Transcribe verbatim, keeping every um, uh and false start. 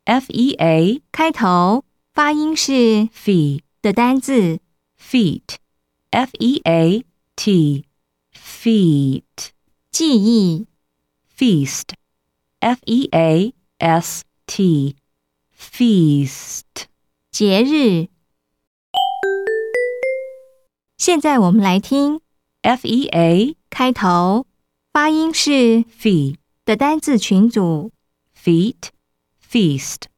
F E A 开头发音是 fee 的单字 feet F E A T feet 记忆 feast F E A S T feast 节日。现在我们来听 F E A 开头发音是 fee 的单字群组 feet feast